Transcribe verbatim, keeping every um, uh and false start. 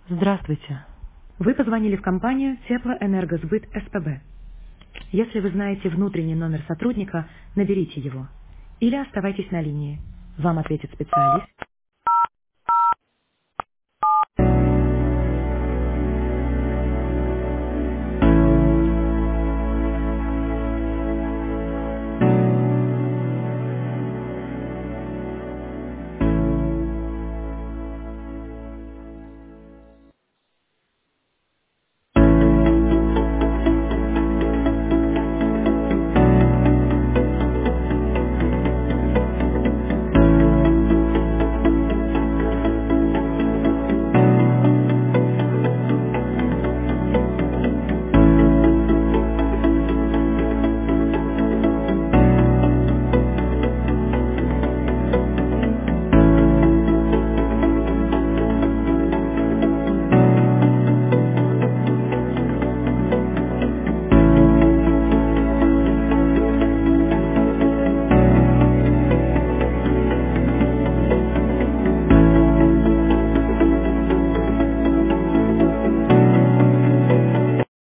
Здравствуйте. Вы позвонили в компанию Теплоэнергосбыт СПБ. Если вы знаете внутренний номер сотрудника, наберите его. Или оставайтесь на линии. Вам ответит специалист.